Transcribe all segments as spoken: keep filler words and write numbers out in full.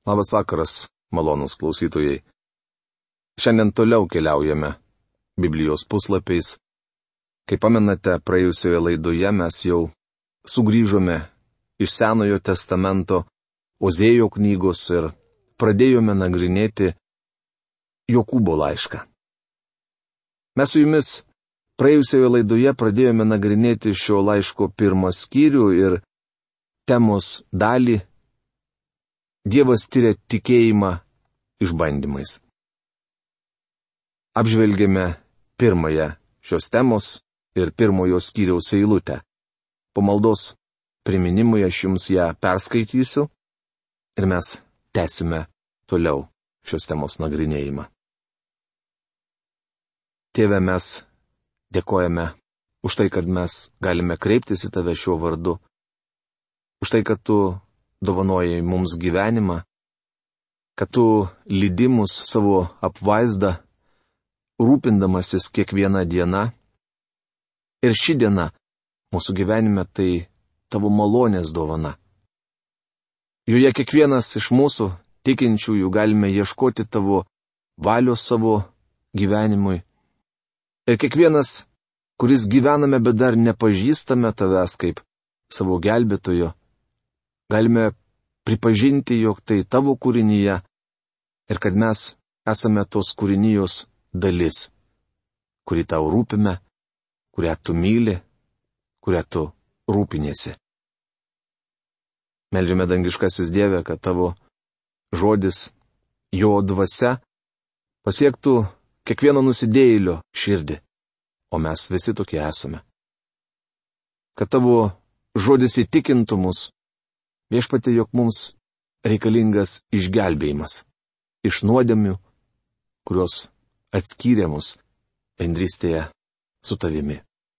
Labas vakaras, malonūs klausytojai. Šiandien toliau keliaujame Biblijos puslapiais. Kaip pamenate, praėjusioje laidoje mes jau sugrįžome iš Senojo testamento Ozėjo knygos ir pradėjome nagrinėti Jokūbo laišką. Mes su jumis praėjusioje laidoje pradėjome nagrinėti šio laiško pirmą skyrių ir temos dalį Dievas tyria tikėjimą išbandymais. Apžvelgėme pirmąją šios temos ir pirmojo skyriaus eilutę. Po maldos priminimui aš jums ją perskaitysiu ir mes tęsime toliau šios temos nagrinėjimą. Tėve, mes dėkojame už tai, kad mes galime kreiptis į tave šiuo vardu, už tai, kad tu dovanojai mums gyvenimą, kad tu lydi mus savo apvaizdą, rūpindamasis kiekvieną dieną. Ir ši diena mūsų gyvenime tai tavo malonės dovana. Joje kiekvienas iš mūsų tikinčiųjų galime ieškoti tavo valios savo gyvenimui. Ir kiekvienas, kuris gyvename, bet dar nepažįstame tavęs kaip savo gelbėtojo, galime pripažinti, jog tai tavo kūrinyje ir kad mes esame tos kūrinijos dalis, kuri tau rūpime, kurią tu myli, kurią tu rūpinėsi. Meldžiame, dangiškasis Dieve, kad tavo žodis, jo dvasia pasiektų kiekvieno nusidėjėlio širdį, o mes visi tokie esame. Kad tavo žodis įtikintų mus, Viešpatie, jog mums reikalingas išgelbėjimas iš nuodėmių, kurios atskyrė mus bendrystėje su tavimi.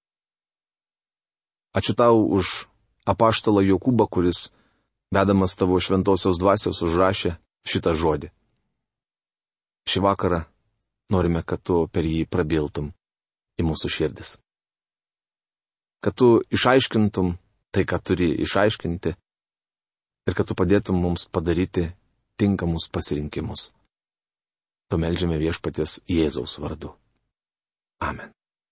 Ačiū tau už apaštalą Jokūbą, kuris, vedamas tavo šventosios dvasios, užrašė šitą žodį. Šį vakarą norime, kad tu per jį prabiltum į mūsų širdis. Kad tu išaiškintum tai, ką turi išaiškinti, ir kad tu padėtum mums padaryti tinkamus pasirinkimus. Tu meldžiame Viešpaties Jėzaus vardu. Amen.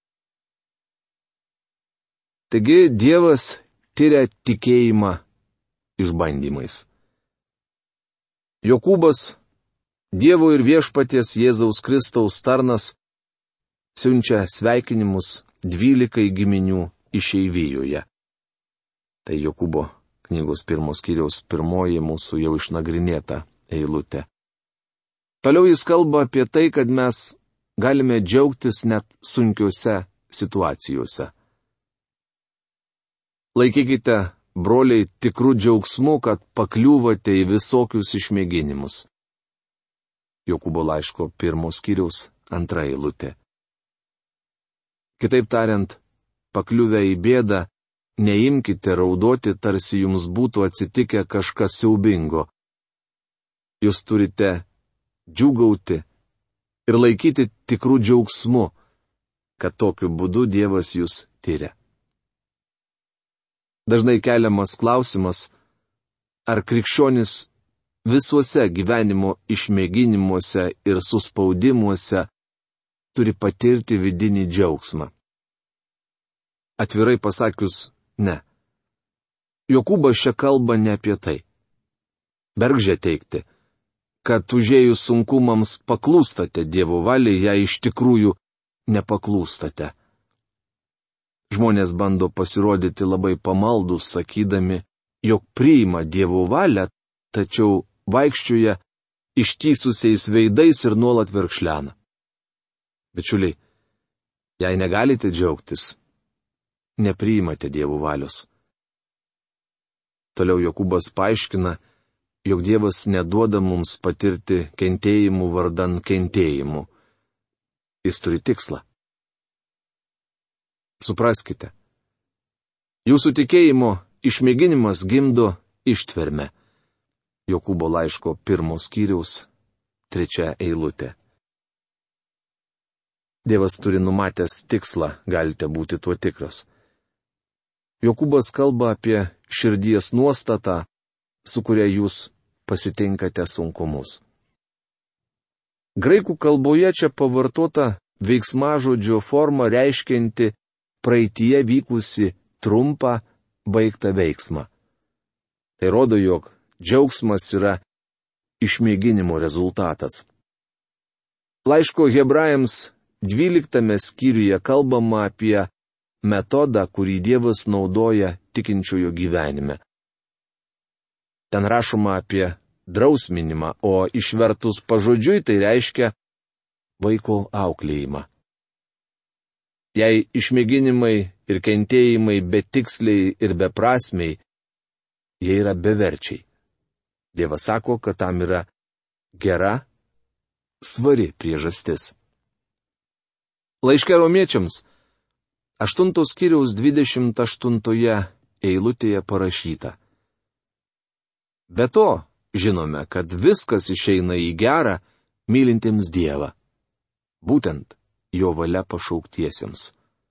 Taigi Dievas tyria tikėjimą išbandymais. Jokūbas, Dievo ir Viešpaties Jėzaus Kristaus tarnas, siunčia sveikinimus dvylikai giminių išeivijoje. Tai Jokūbo knygos pirmos skyriaus pirmoji mūsų jau išnagrinėta eilutė. Toliau jis kalba apie tai, kad mes galime džiaugtis net sunkiuose situacijose. Laikykite, broliai, tikrų džiaugsmų, kad pakliūvate į visokius išmėginimus. Jokūbo laiško pirmos skyriaus antra eilutė. Kitaip tariant, pakliuvę į bėdą, neimkite raudoti, tarsi jums būtų atsitikę kažkas siaubingo. Jūs turite džiūgauti ir laikyti tikrų džiaugsmu, kad tokiu būdu Dievas jūs tyria. Dažnai keliamas klausimas, ar krikščionis visuose gyvenimo išmėginimuose ir suspaudimuose turi patirti vidinį džiaugsmą. Atvirai pasakius, ne. Jokūbas čia kalba ne apie tai. Bergždžia teigti, kad užėjus sunkumams paklūstate Dievo valiai, jei iš tikrųjų nepaklūstate. Žmonės bando pasirodyti labai pamaldus, sakydami, jog priima Dievo valią, tačiau vaikščioja ištysusiais veidais ir nuolat verkšlena. Bičiuliai, jei negalite džiaugtis, nepriimate Dievo valios. Toliau Jokūbas paaiškina, jog Dievas neduoda mums patirti kentėjimų vardan kentėjimų. Jis turi tikslą. Supraskite, jūsų tikėjimo išmėginimas gimdo ištvermę. Jokūbo laiško pirmos skyriaus trečia eilutė. Dievas turi numatęs tikslą, galite būti tuo tikras. Jokūbas kalba apie širdies nuostatą, su kuria jūs pasitinkate sunkumus. Graikų kalboje čia pavartota veiksmažodžio forma reiškianti praeitie vykusi trumpą, baigtą veiksmą. Tai rodo, jog džiaugsmas yra išmėginimo rezultatas. Laiško Hebrajams dvyliktame skyriuje kalbama apie metodą, kurį Dievas naudoja tikinčiojo gyvenime. Ten rašoma apie drausminimą, o išvertus pažodžiui tai reiškia vaiko auklėjimą. Jei išmėginimai ir kentėjimai betiksliai ir beprasmiai, jie yra beverčiai. Dievas sako, kad tam yra gera, svari priežastis. Laiške romiečiams, aštuntos skyriaus dvidešimt aštuntoje eilutėje parašyta. Be to, žinome, kad viskas išeina į gerą, mylintiems Dievą. Būtent jo valia pašauktiesiems.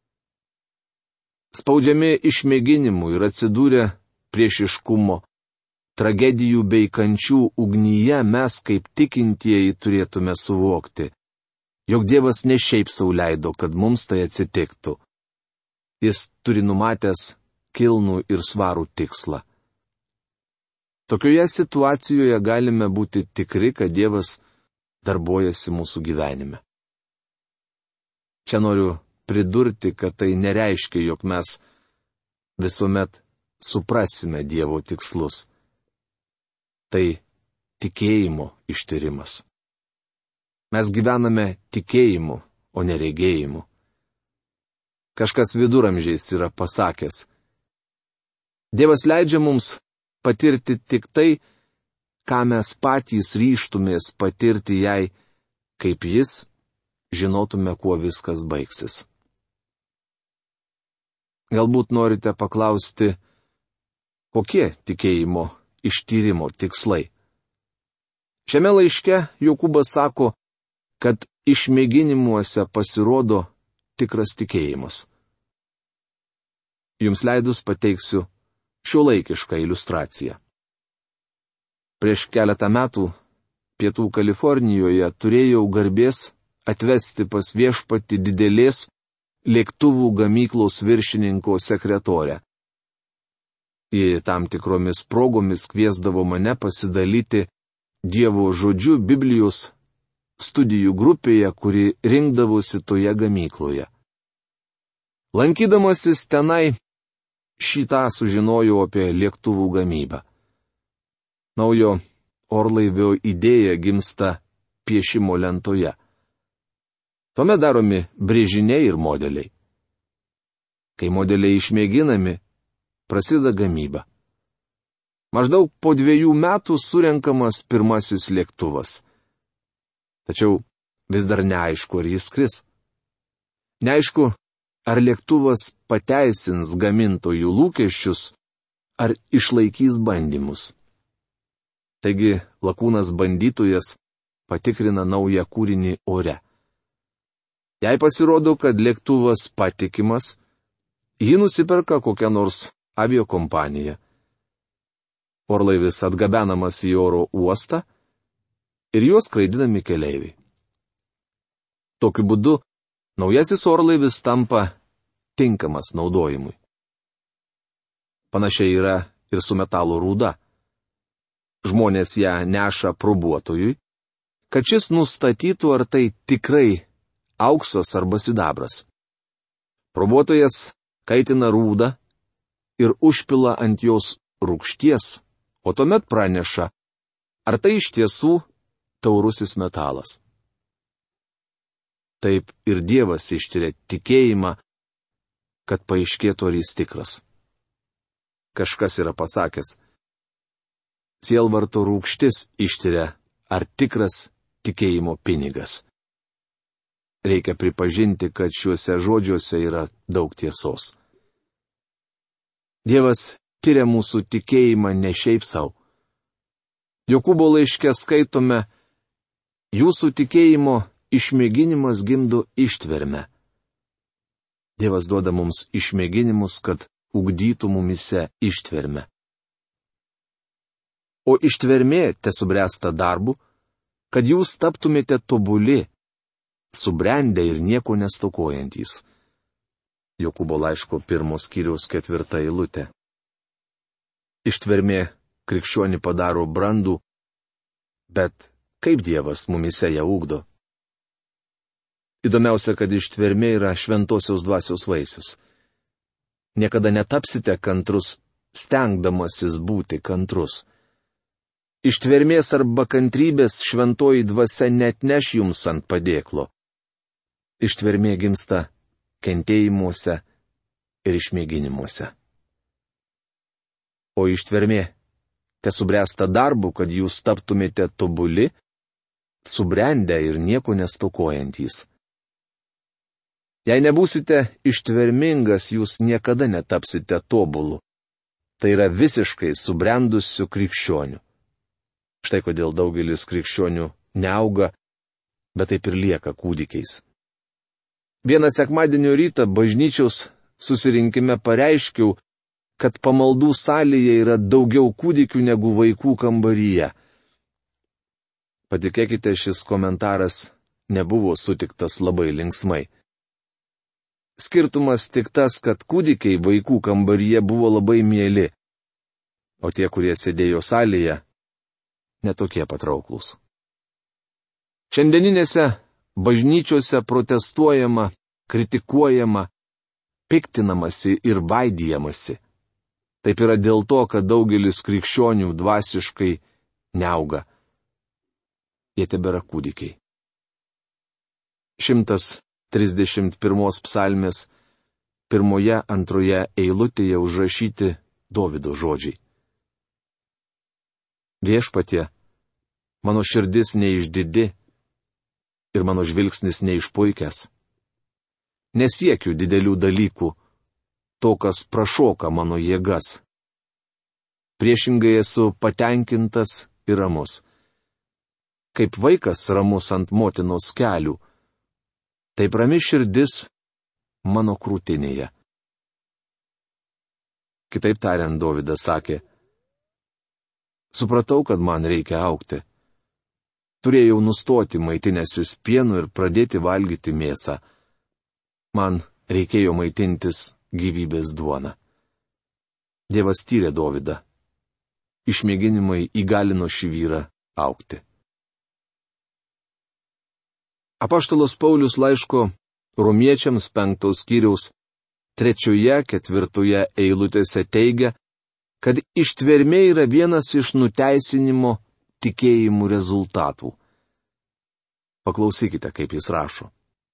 Spaudžiami išmėginimų ir atsidūrę priešiškumo, tragedijų bei kančių ugnyje mes kaip tikintieji turėtume suvokti, jog Dievas ne šiaip sau leido, kad mums tai atsitiktų. Jis turi numatęs kilnų ir svarų tikslą. Tokioje situacijoje galime būti tikri, kad Dievas darbuojasi mūsų gyvenime. Čia noriu pridurti, kad tai nereiškia, jog mes visuomet suprasime Dievo tikslus. Tai tikėjimo ištyrimas. Mes gyvename tikėjimu, o ne regėjimu. Kažkas viduramžiais yra pasakęs. Dievas leidžia mums patirti tik tai, ką mes patys ryžtumės patirti jai, kaip jis, žinotume, kuo viskas baigsis. Galbūt norite paklausti, kokie tikėjimo ištyrimo tikslai. Šiame laiške Jokūbas sako, kad išmėginimuose pasirodo tikras tikėjimas. Jums leidus pateiksiu šiuolaikišką iliustraciją. Prieš keletą metų Pietų Kalifornijoje turėjau garbės atvesti pas viešpatį didelės lėktuvų gamyklos viršininko sekretorę. Ji tam tikromis progomis kviesdavo mane pasidalyti Dievo žodžiu Biblijos studijų grupėje, kuri rinkdavosi toje gamykloje. Lankydamasis tenai, šitą sužinojau apie lėktuvų gamybą. Naujo orlaivio idėja gimsta piešimo lentoje. Tuomet daromi brėžiniai ir modeliai. Kai modeliai išmėginami, prasideda gamyba. Maždaug po dviejų metų surenkamas pirmasis lėktuvas. Tačiau vis dar neaišku, ar jis skris. Neaišku, ar lėktuvas pateisins gamintojų lūkesčius, ar išlaikys bandymus. Taigi lakūnas bandytojas patikrina naują kūrinį ore. Jei pasirodo, kad lėktuvas patikimas, jį nusiperka kokia nors aviokompanija. Orlaivis atgabenamas į oro uostą ir juos skraidinami keleiviai. Tokiu būdu naujasis orlaivis tampa tinkamas naudojimui. Panašiai yra ir su metalo rūda. Žmonės ją neša probuotojui, kad šis nustatytų, ar tai tikrai auksas arba sidabras. Probuotojas kaitina rūdą ir užpila ant jos rūgšties, o tuomet praneša, ar tai iš tiesų taurusis metalas. Taip ir Dievas ištiria tikėjimą, kad paaiškėtų, ar jis tikras. Kažkas yra pasakęs, sielvarto rūgštis ištiria, ar tikras tikėjimo pinigas. Reikia pripažinti, kad šiuose žodžiuose yra daug tiesos. Dievas tiria mūsų tikėjimą ne šiaip sau. Jokūbo laiške skaitome, jūsų tikėjimo išmėginimas gimdo ištvermę. Dievas duoda mums išmėginimus, kad ugdytų mumyse ištvermę. o ištvermė tesubręsta darbu, kad jūs taptumėte tobuli, subrendę ir nieko nestokojantys. Jokūbo laiško pirmos skyriaus ketvirta eilutė. Ištvermė krikščionį padaro brandų, bet kaip Dievas mumise ją ugdo? Įdomiausia, kad ištvermė yra šventosios dvasios vaisius. Niekada netapsite kantrus, stengdamasis būti kantrus. Ištvermės arba kantrybės šventoji dvasia netneš jums ant padėklo. Ištvermė gimsta kentėjimuose ir išmėginimuose. O ištvermė tesubręsta darbu, kad jūs taptumėte tobuli, subrendę ir nieko nestokojantys. Jei nebūsite ištvermingas, jūs niekada netapsite tobulu. Tai yra visiškai subrendusių krikščionių. Štai kodėl daugelis krikščionių neauga, bet taip ir lieka kūdikiais. Vieną sekmadienio rytą bažnyčios susirinkime pareiškiau, kad pamaldų salėje yra daugiau kūdikių negu vaikų kambaryje. Patikėkite, šis komentaras nebuvo sutiktas labai linksmai. Skirtumas tik tas, kad kūdikiai vaikų kambaryje buvo labai mieli, o tie, kurie sėdėjo salėje, netokie patrauklūs. Šiandieninėse bažnyčiose protestuojama, kritikuojama, piktinamasi ir vaidijamasi. Taip yra dėl to, kad daugelis krikščionių dvasiškai neauga. Jie tebėra kūdikiai. šimtas trisdešimt pirmos psalmės pirmoje, antroje eilutėje užrašyti Dovydo žodžiai. Viešpatie, mano širdis neišdidi ir mano žvilgsnis neišpuikęs. Nesiekiu didelių dalykų, to, kas prašoka mano jėgas. Priešingai esu patenkintas ir ramus. Kaip vaikas ramus ant motinos kelių, taip rami širdis mano krūtinėje. Kitaip tariant, Dovydas sakė, supratau, kad man reikia augti. Turėjau nustoti maitinęsis pienu ir pradėti valgyti mėsą. Man reikėjo maitintis gyvybės duona. Dievas tyrė Dovydą. Išmėginimai įgalino šį vyrą augti. Apaštalas Paulius laiško Romiečiams penktos skyriaus trečioje, ketvirtoje eilutėse teigia, kad ištvermė yra vienas iš nuteisinimo tikėjimų rezultatų. Paklausykite, kaip jis rašo.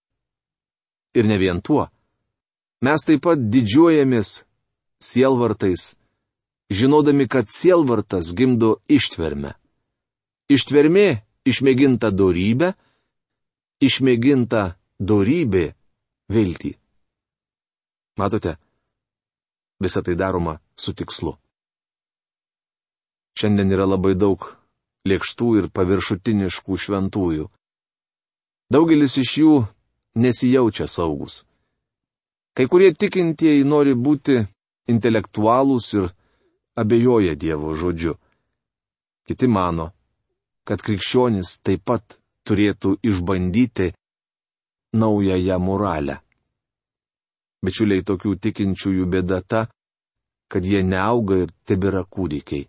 Ir ne vien tuo. Mes taip pat didžiuojamės sielvartais, žinodami, kad sielvartas gimdo ištvermę. Ištvermė išmėginta dorybė, išmėginta dorybė viltį. Matote, visa tai daroma su tikslu. Šiandien yra labai daug lėkštų ir paviršutiniškų šventųjų. Daugelis iš jų nesijaučia saugus. Kai kurie tikintieji nori būti intelektualūs ir abejoja Dievo žodžiu. Kiti mano, kad krikščionis taip pat turėtų išbandyti naująją moralę. Bičiuliai, tokių tikinčiųjų bėda ta, kad jie neauga ir tebėra kūdikiai.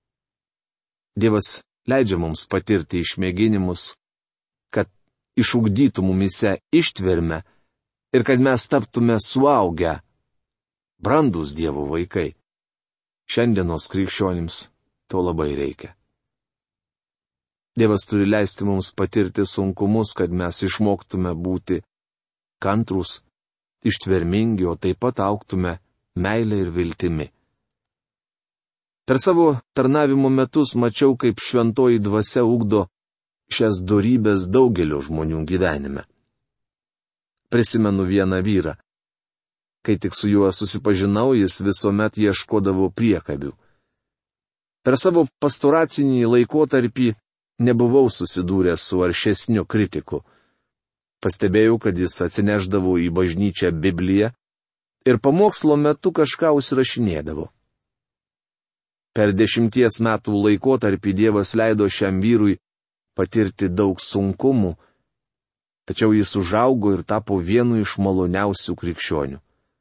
Dievas leidžia mums patirti išmėginimus, kad išugdytų mumise ištvermę ir kad mes taptume suaugę, brandūs Dievo vaikai. Šiandienos krikščionims to labai reikia. Dievas turi leisti mums patirti sunkumus, kad mes išmoktume būti kantrūs, ištvermingi, o taip pat augtume meilę ir viltimi. Per savo tarnavimo metus mačiau, kaip šventoji dvasia ugdo šias dorybės daugelio žmonių gyvenime. Prisimenu vieną vyrą. Kai tik su juo susipažinau, jis visuomet ieškodavo priekabių. Per savo pastoracinį laikotarpį nebuvau susidūręs su aršesniu kritiku. Pastebėjau, kad jis atsineždavo į bažnyčią Bibliją ir pamokslo metu kažką užsirašinėdavo. Per dešimties metų laikotarpį Dievas leido šiam vyrui patirti daug sunkumų, tačiau jis užaugo ir tapo vienu iš maloniausių krikščionių.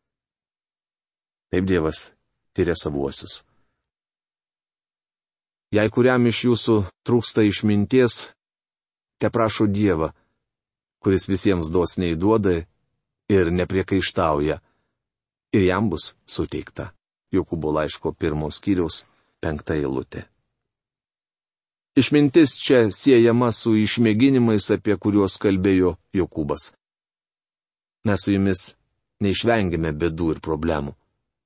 Taip Dievas tyria savuosius. Jei kuriam iš jūsų trūksta išminties, teprašo Dievą, kuris visiems dosniai duoda ir nepriekaištauja, ir jam bus suteikta. Jokūbo laiško pirmos skyriaus penkta eilutė. Išmintis čia siejama su išmėginimais, apie kuriuos kalbėjo Jokūbas. Mes su jumis neišvengėme bėdų ir problemų.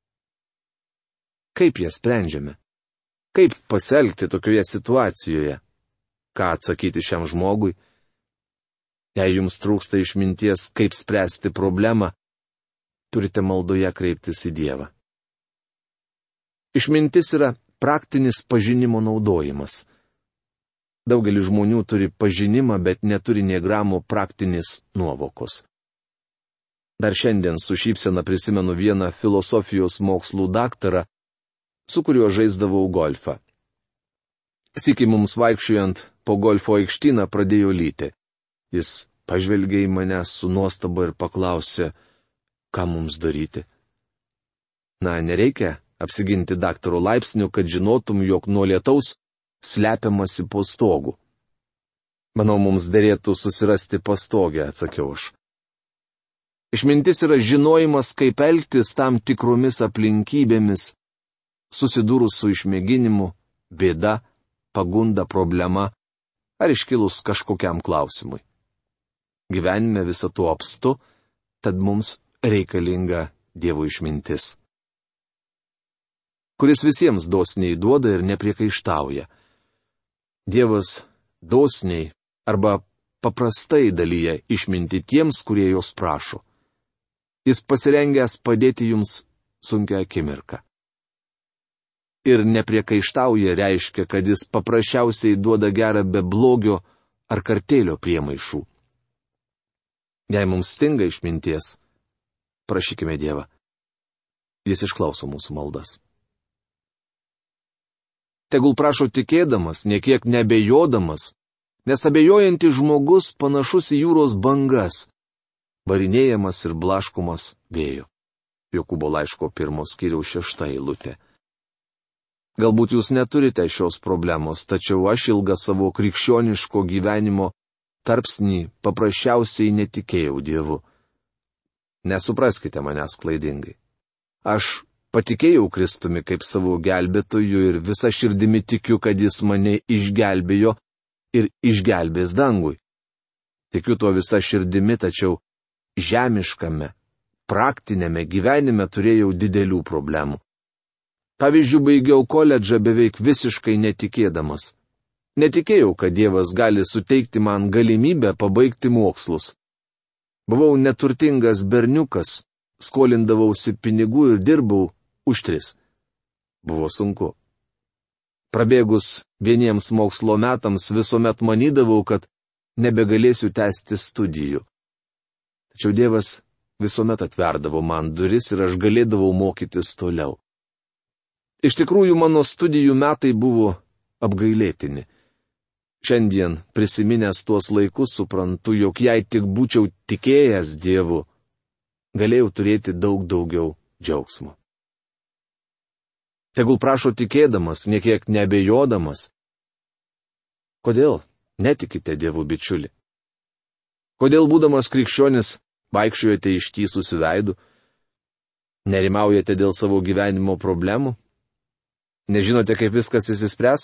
Kaip jas sprendžiame? Kaip pasielgti tokioje situacijoje? Ką atsakyti šiam žmogui? Jei jums trūksta išminties, kaip spręsti problemą, turite maldoje kreiptis į Dievą. Išmintis yra praktinis pažinimo naudojimas. Daugelis žmonių turi pažinimą, bet neturi nė gramo praktinės nuovokos. Dar šiandien su šypsena prisimenu vieną filosofijos mokslų daktarą, su kuriuo žaisdavau golfą. Sykį mums vaikščiojant po golfo aikštyną pradėjo lyti. Jis pažvelgė į mane su nuostaba ir paklausė, ką mums daryti. Na, nereikia apsiginti daktaro laipsnių, kad žinotum, jog nuo lietaus slepiamasi po stogu. Manau, mums derėtų susirasti pastogę, atsakiau aš. Išmintis yra žinojimas, kaip elgtis tam tikromis aplinkybėmis, susidūrus su išmėginimu, bėda, pagunda, problema ar iškilus kažkokiam klausimui. Gyvenime visą to apstu, tad mums reikalinga Dievo išmintis, kuris visiems dosniai duoda ir nepriekaištauja. Dievas dosniai arba paprastai dalyja išminti tiems, kurie jos prašo. Jis pasirengęs padėti jums sunkią akimirką. Ir nepriekaištauja reiškia, kad jis paprasčiausiai duoda gerą be blogio ar kartėlio priemaišų. Jei mums stinga išminties, prašykime Dievą. Jis išklauso mūsų maldas. Tegul prašo tikėdamas, niekiek nebejodamas, nes abejojantis žmogus panašus į jūros bangas, varinėjamas ir blaškomas vėjo. Jokūbo laiško pirmos skyriaus šešta eilutė. Galbūt jūs neturite šios problemos, tačiau aš ilgą savo krikščioniško gyvenimo tarpsnį paprasčiausiai netikėjau Dievu. Nesupraskite manęs klaidingai. Aš patikėjau Kristumi kaip savo gelbėtoju ir visa širdimi tikiu, kad jis mane išgelbėjo ir išgelbės dangui. Tikiu tuo visa širdimi, tačiau žemiškame, praktinėme gyvenime turėjau didelių problemų. Pavyzdžiui, baigiau koledžą beveik visiškai netikėdamas. Netikėjau, kad Dievas gali suteikti man galimybę pabaigti mokslus. Buvau neturtingas berniukas, skolindavausi pinigų ir dirbau už tris. Buvo sunku. Prabėgus vieniems mokslo metams visuomet manydavau, kad nebegalėsiu tęsti studijų. Tačiau Dievas visuomet atverdavo man duris ir aš galėdavau mokytis toliau. Iš tikrųjų, mano studijų metai buvo apgailėtini. Šiandien, prisiminęs tuos laikus, suprantu, jog jei tik būčiau tikėjęs Dievu, galėjau turėti daug daugiau džiaugsmo. Tegul prašo tikėdamas, niekiek neabejodamas. Kodėl netikite Dievu, bičiuli? Kodėl, būdamas krikščionis, vaikščiojate ištįsusiu veidu? Nerimaujate dėl savo gyvenimo problemų? Nežinote, kaip viskas įsispręs?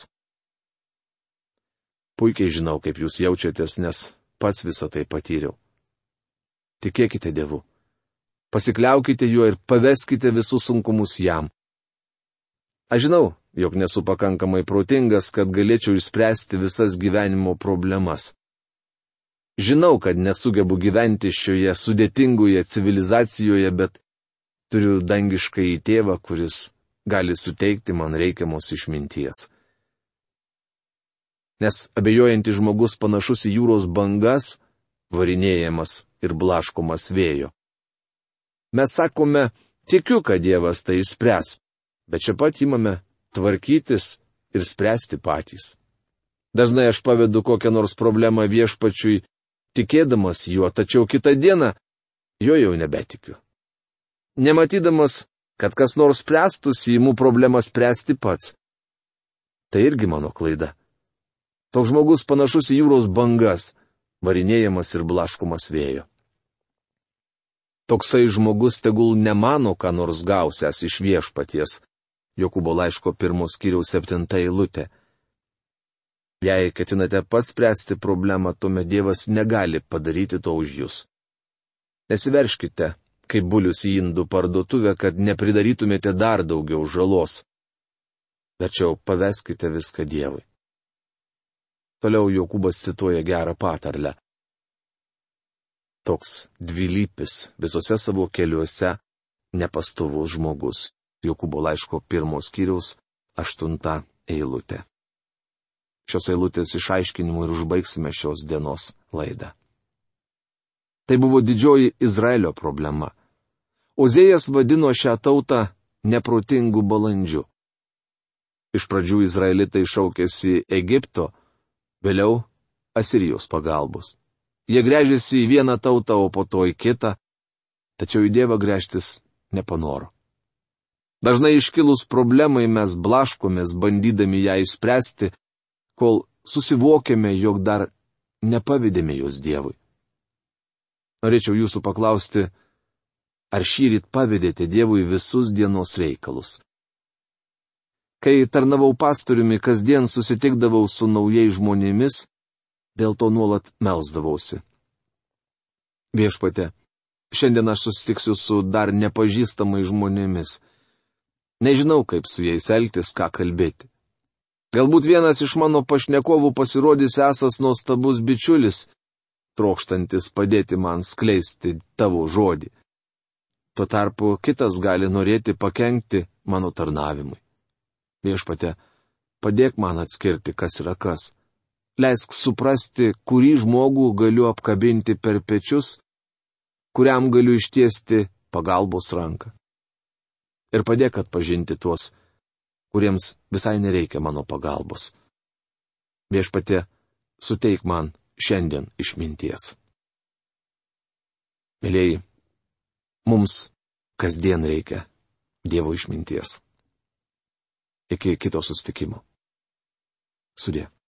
Puikiai žinau, kaip jūs jaučiatės, nes pats visą tai patyriau. Tikėkite Dievu. Pasikliaukite juo ir paveskite visus sunkumus jam. Aš žinau, jog nesu pakankamai protingas, kad galėčiau išspręsti visas gyvenimo problemas. Žinau, kad nesugebu gyventi šioje sudėtingoje civilizacijoje, bet turiu dangiškąjį tėvą, kuris gali suteikti man reikiamos išminties. Nes abejojantis žmogus panašus į jūros bangas, varinėjamas ir blaškomas vėjo. Mes sakome, tikiu, kad Dievas tai išspręs, bet čia pat imame tvarkytis ir spręsti patys. Dažnai aš pavedu kokią nors problemą viešpačiui, tikėdamas juo, tačiau kitą dieną jo jau nebetikiu. Nematydamas, kad kas nors spręstųsi, imu problemą spręsti pats. Tai irgi mano klaida. Toks žmogus panašus į jūros bangas, varinėjamas ir blaškomas vėjo. Toksai žmogus tegul nemano, ką nors gausias iš viešpaties. Jokūbo laiško pirmos skyriaus septinta eilutė. Jei ketinate pats spręsti problemą, tuomet Dievas negali padaryti to už jūs. Nesiverškite, kaip bulius į indų parduotuvę, kad nepridarytumėte dar daugiau žalos. Tačiau paveskite viską Dievui. Toliau Jokūbas cituoja gerą patarlę. Toks dvilypis visose savo keliuose nepastovus žmogus. Jokūbo laiško pirmos skyriaus aštunta eilutė. Šios eilutės išaiškinimu ir užbaigsime šios dienos laidą. Tai buvo didžioji Izraelio problema. Ozėjas vadino šią tautą neprotingų balandžių. Iš pradžių izraelitai šaukėsi Egipto, vėliau Asirijos pagalbos. Jie gręžėsi į vieną tautą, o po to į kitą, tačiau į Dievą gręžtis nepanoro. Dažnai iškilus problemai mes blaškomės, bandydami ją išspręsti, kol susivokėme, jog dar nepavydėme jos Dievui. Norėčiau jūsų paklausti, ar šįryt pavydėte Dievui visus dienos reikalus? Kai tarnavau pastoriumi, kasdien susitikdavau su naujais žmonėmis, dėl to nuolat melsdavausi. Viešpatie, šiandien aš susitiksiu su dar nepažįstamai žmonėmis. Nežinau, kaip su jais elgtis, ką kalbėti. Galbūt vienas iš mano pašnekovų pasirodys esas nuostabus bičiulis, trokštantis padėti man skleisti tavo žodį. Tuo tarpu kitas gali norėti pakenkti mano tarnavimui. Viešpatie, padėk man atskirti, kas yra kas. Leisk suprasti, kurį žmogų galiu apkabinti per pečius, kuriam galiu ištiesti pagalbos ranką. Ir padėk atpažinti tuos, kuriems visai nereikia mano pagalbos. Viešpatie, suteik man šiandien išminties. Mėlėjai, mums kasdien reikia Dievo išminties. Iki kito susitikimo. Sudie.